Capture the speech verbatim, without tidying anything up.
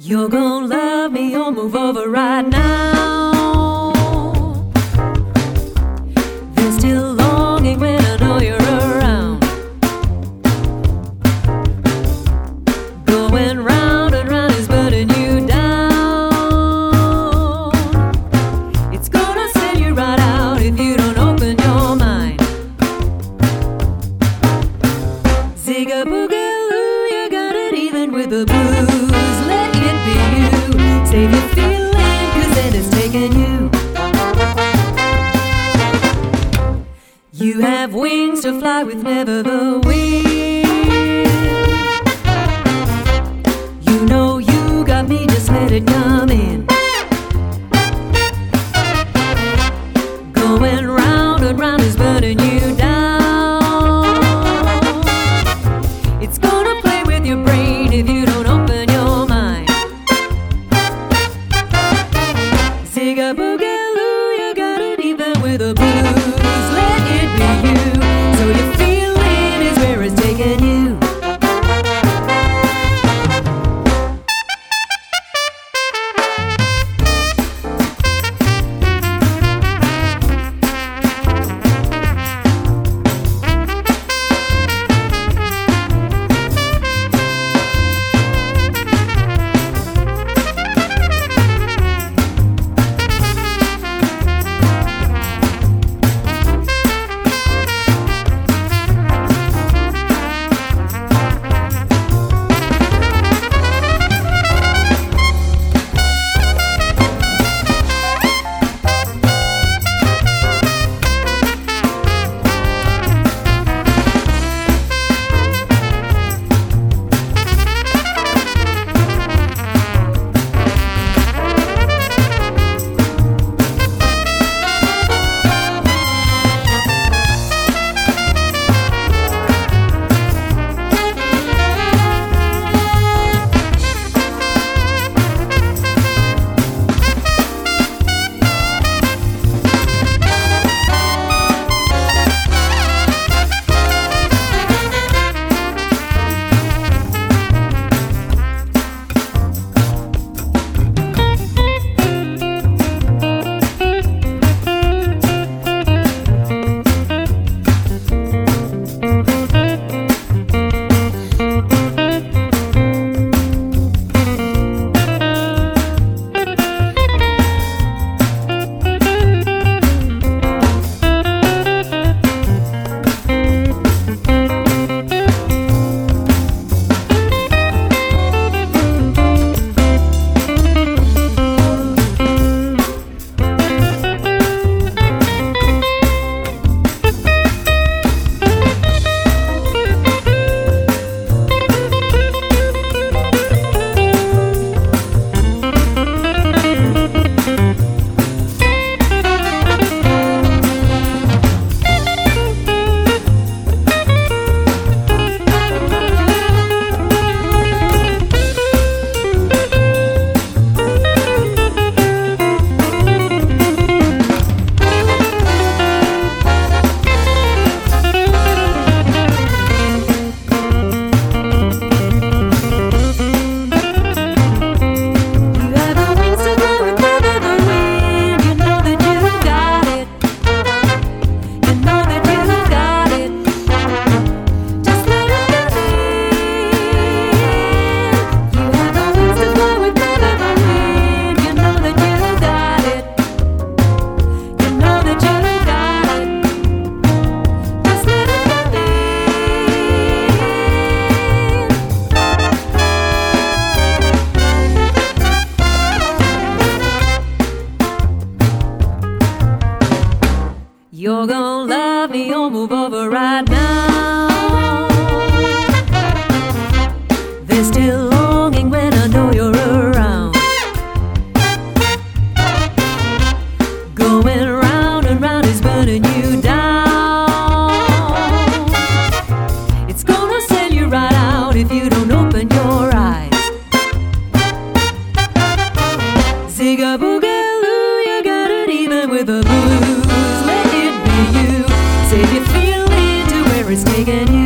You're gonna love me or move over right now. There's still longing when I know you're around. Going round and round is burning you down. It's gonna send you right out if you don't open your mind. Zigga-boogaloo, you got it even with the blues. Let it be you. Save your feeling, cause then it's taking you. You have wings to fly with, never the wind. You know you got me, just let it come in. Going round and round is burning you down. It's gonna play with your brain if you don't open your mind. Zigga-boogaloo, you got it even with the blues. Let it be you. So your feeling is where it's taking you. You're gonna love me or move over right now. There's still longing when I know you're around. Going round and round is burning you down. It's gonna send you right out if you don't open your eyes. Zigga-boogaloo, you got it even with the blues. Save your feeling to where it's taking you.